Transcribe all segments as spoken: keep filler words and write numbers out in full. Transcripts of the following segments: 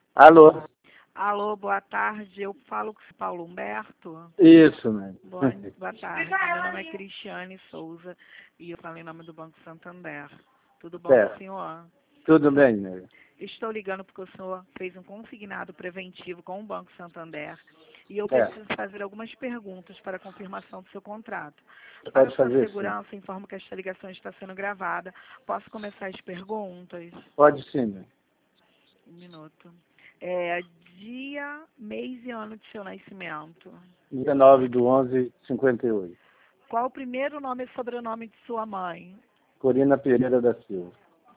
Alô? Alô, boa tarde. Eu falo com o Paulo Humberto. Isso, né? Boa, boa tarde. Meu nome é Cristiane Souza e eu falo em nome do Banco Santander. Tudo bom, Certo. senhor? Tudo bem, né? Estou ligando porque o senhor fez um consignado preventivo com o Banco Santander e eu É. preciso fazer algumas perguntas para a confirmação do seu contrato. Você Para pode sua fazer sim. segurança, informo que esta ligação está sendo gravada. Posso começar as perguntas? Pode sim, né? Um minuto. É, dia, mês e ano de seu nascimento. dezenove de onze de cinquenta e oito. Qual o primeiro nome e sobrenome de sua mãe? Corina Pereira da Silva.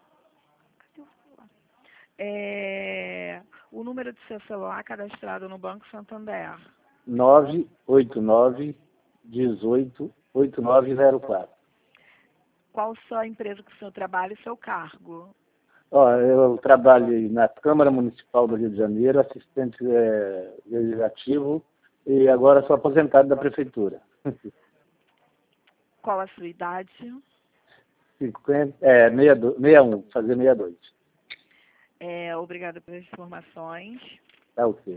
É, o número de seu celular cadastrado no Banco Santander. nove oito nove, dezoito, oito nove zero quatro. Qual sua empresa que o senhor trabalha e seu cargo? Ó, eu trabalho na Câmara Municipal do Rio de Janeiro, assistente é, legislativo, e agora sou aposentado da Prefeitura. Qual a sua idade? cinquenta, é, sessenta e dois, sessenta e um, fazer sessenta e dois. É, obrigada pelas informações. Tá ok.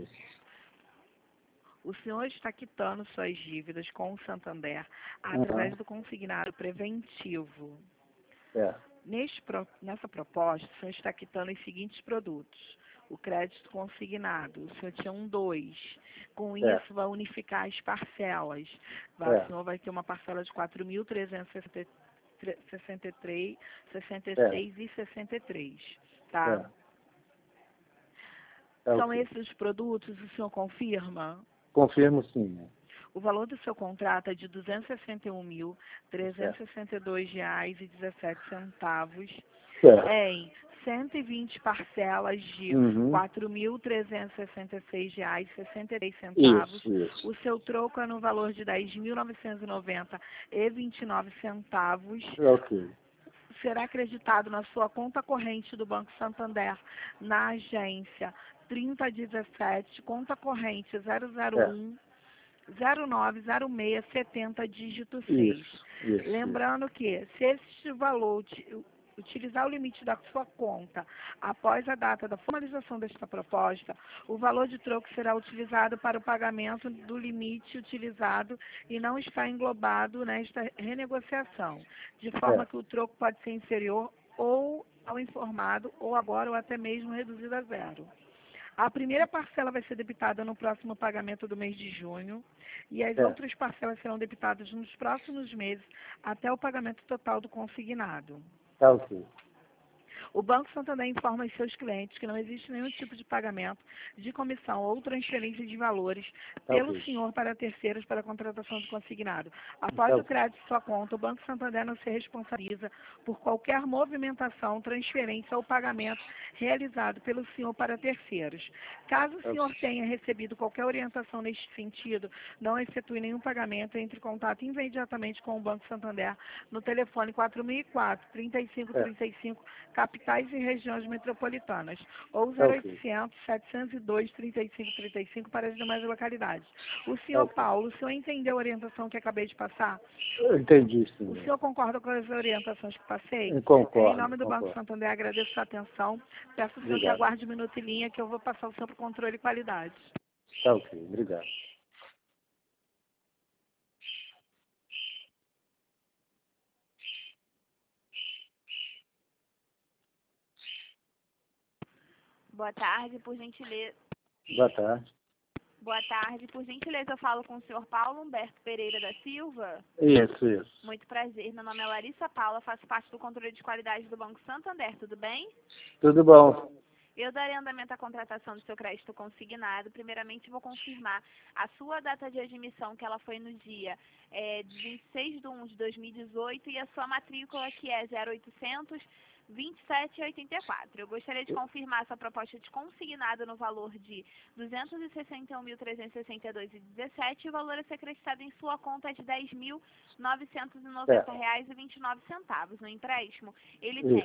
O senhor está quitando suas dívidas com o Santander Uhum. através do consignado preventivo. É. Neste, pro- nessa proposta, o senhor está quitando os seguintes produtos. O crédito consignado, o senhor tinha um dois. Com É. isso, vai unificar as parcelas. Vai- É. O senhor vai ter uma parcela de quatro mil trezentos e sessenta e três, sessenta e É. seis e sessenta e três. Tá? É. Tá São ok. esses os produtos, o senhor confirma? Confirmo sim, né? O valor do seu contrato é de duzentos e sessenta e um mil, trezentos e sessenta e dois reais e dezessete centavos Certo. em cento e vinte parcelas de Uhum. quatro mil trezentos e sessenta e seis reais e sessenta e três centavos. Isso, isso. O seu troco é no valor de dez mil novecentos e noventa reais e vinte e nove centavos. Ok. Será acreditado na sua conta corrente do Banco Santander, na agência trinta dezessete, conta corrente zero zero É. um zero nove zero seis setenta, dígito seis. Isso, isso. Lembrando que, se este valor uti- utilizar o limite da sua conta após a data da formalização desta proposta, o valor de troco será utilizado para o pagamento do limite utilizado e não está englobado nesta renegociação, de forma É. que o troco pode ser inferior ou ao informado, ou agora, ou até mesmo reduzido a zero. A primeira parcela vai ser debitada no próximo pagamento do mês de junho e as É. outras parcelas serão debitadas nos próximos meses até o pagamento total do consignado. Tá ok. O Banco Santander informa aos seus clientes que não existe nenhum tipo de pagamento de comissão ou transferência de valores Tá pelo ok. senhor para terceiros para a contratação do consignado. Tá Após o ok. crédito de sua conta, o Banco Santander não se responsabiliza por qualquer movimentação, transferência ou pagamento realizado pelo senhor para terceiros. Caso o Tá senhor ok. tenha recebido qualquer orientação neste sentido, não efetue nenhum pagamento, entre em contato imediatamente com o Banco Santander no telefone quatro mil e quatro, trinta e cinco É. trinta e cinco, capitais e regiões metropolitanas, ou Tá zero ok. oitocentos, setecentos e dois, trinta e cinco trinta e cinco para as demais localidades. O Tá senhor ok. Paulo, o senhor entendeu a orientação que acabei de passar? Eu entendi, O sim. senhor concorda com as orientações que passei? Eu Em concordo, nome do Banco concordo. Santander, agradeço a sua atenção. Peço ao senhor que Obrigado. aguarde um minuto em linha, que eu vou passar o senhor para o controle e qualidade. Tá ok. Obrigado. Boa tarde, por gentileza. Boa tarde. Boa tarde, por gentileza, eu falo com o senhor Paulo Humberto Pereira da Silva. Isso, isso. Muito prazer, meu nome é Larissa Paula, faço parte do controle de qualidade do Banco Santander, tudo bem? Tudo bom. Eu darei andamento à contratação do seu crédito consignado. Primeiramente, vou confirmar a sua data de admissão, que ela foi no dia é, de vinte e seis de um de dois mil e dezoito, e a sua matrícula, que é zero oitocentos, vinte e sete, oitenta e quatro. Eu gostaria de confirmar essa proposta de consignado no valor de duzentos e sessenta e um mil, trezentos e sessenta e dois reais e dezessete centavos, e o valor a ser acrescentado em sua conta é de dez mil novecentos e noventa reais e vinte e nove centavos. No empréstimo, ele tem Isso.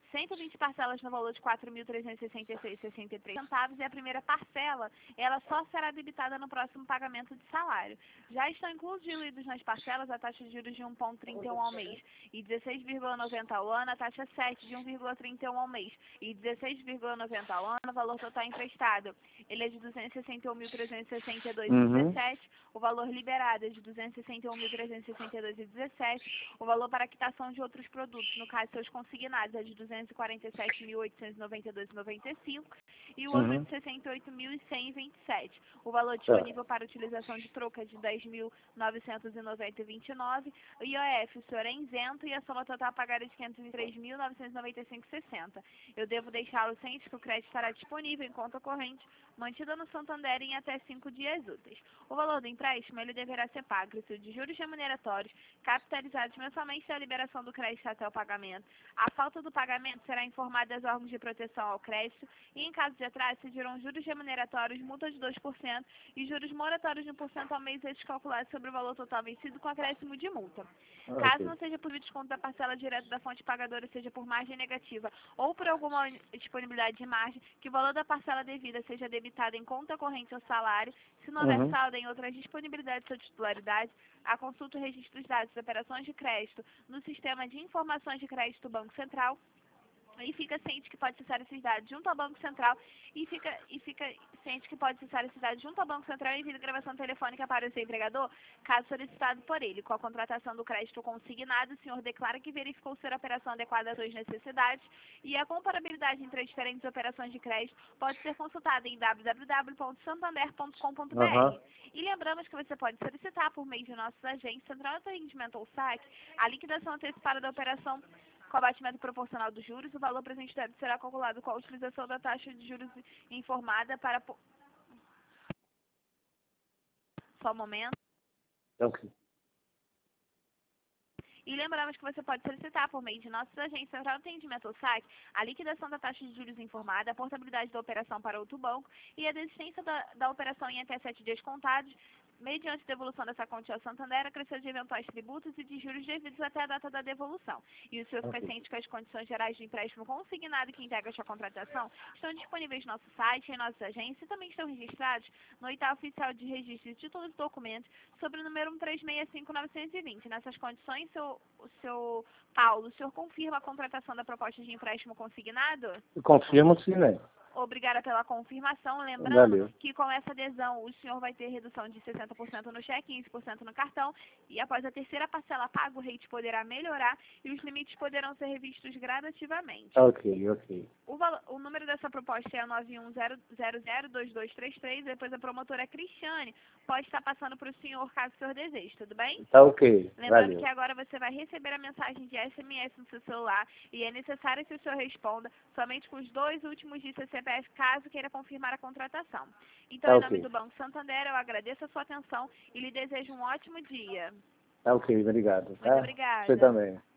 cento e vinte parcelas no valor de quatro mil trezentos e sessenta e seis reais e sessenta e três centavos e a primeira parcela, ela só será debitada no próximo pagamento de salário. Já estão incluídos nas parcelas a taxa de juros de um vírgula trinta e um ao mês e dezesseis vírgula noventa ao ano, a taxa sete de um vírgula trinta e um ao mês e dezesseis vírgula noventa ao ano, o valor total emprestado. Ele é de duzentos e sessenta e um mil trezentos e sessenta e dois reais e dezessete, o valor liberado é de duzentos e sessenta e um mil trezentos e sessenta e dois reais e dezessete, o valor para quitação de outros produtos, no caso seus consignados, é de duzentos e quarenta e sete mil oitocentos e noventa e dois reais e noventa e cinco centavos e o outro é Uhum. de sessenta e oito mil cem reais e vinte e sete centavos. O valor disponível para utilização de troca é de dez mil novecentos e noventa reais e vinte e nove centavos. O I O F o senhor é isento e a soma total a pagar é de quinhentos e três mil novecentos e noventa e cinco reais e sessenta centavos. Eu devo deixá-lo ciente que o crédito estará disponível em conta corrente mantida no Santander em até cinco dias úteis. O valor do empréstimo ele deverá ser pago de juros remuneratórios capitalizados mensalmente da liberação do crédito até o pagamento. A falta do pagamento será informada aos órgãos de proteção ao crédito e, em caso de atraso, se dirão juros remuneratórios, multa de dois por cento e juros moratórios de um por cento ao mês descalculados sobre o valor total vencido com acréscimo de multa. Caso Ok. não seja por desconto da parcela direta da fonte pagadora, seja por margem negativa ou por alguma disponibilidade de margem, que o valor da parcela devida seja debitado em conta corrente ou salário, se não houver Uhum. saldo em outras disponibilidades ou titularidade, a consulta o registro dos dados de operações de crédito no Sistema de Informações de Crédito do Banco Central e fica ciente que pode acessar esses dados junto ao Banco Central e fica, e fica ciente que pode acessar esses dados junto ao Banco Central e envia gravação telefônica para o seu empregador, caso solicitado por ele. Com a contratação do crédito consignado, o senhor declara que verificou ser a operação adequada às suas necessidades e a comparabilidade entre as diferentes operações de crédito pode ser consultada em w w w ponto santander ponto com ponto b r. Aham. E lembramos que você pode solicitar por meio de nossos agentes Central de Atendimento ou S A C a liquidação antecipada da operação com abatimento proporcional dos juros. O valor presente deve será calculado com a utilização da taxa de juros informada para... po- Só um momento. Ok. E lembramos que você pode solicitar, por meio de nossos agentes Central de Atendimento ou S A C, a liquidação da taxa de juros informada, a portabilidade da operação para outro banco e a desistência da, da operação em até sete dias contados, mediante devolução dessa quantia ao Santander, acrescido de eventuais tributos e de juros devidos até a data da devolução. E o senhor fica Ok. ciente que as condições gerais do empréstimo consignado que integra esta contratação estão disponíveis no nosso site, em nossas agências e também estão registrados no Oitavo Oficial de Registro de Títulos e Documentos sobre o número um três seis cinco nove dois zero. Nessas condições, seu, o seu Paulo, o senhor confirma a contratação da proposta de empréstimo consignado? Confirmo sim, né? Obrigada pela confirmação. Lembrando Valeu. que com essa adesão o senhor vai ter redução de sessenta por cento no cheque, quinze por cento no cartão e após a terceira parcela paga o rate poderá melhorar e os limites poderão ser revistos gradativamente. Ok, ok. O, valo- o número dessa proposta é nove um zero zero zero dois dois três três, depois a promotora Cristiane pode estar passando para o senhor caso o senhor deseje, tudo bem? Tá ok. Lembrando Valeu. que agora você vai receber a mensagem de S M S no seu celular e é necessário que o senhor responda somente com os dois últimos dígitos do C P F, caso queira confirmar a contratação. Então, Tá em nome ok. do Banco Santander, eu agradeço a sua atenção e lhe desejo um ótimo dia. Tá ok, obrigado. Muito Tá? obrigada. Você também.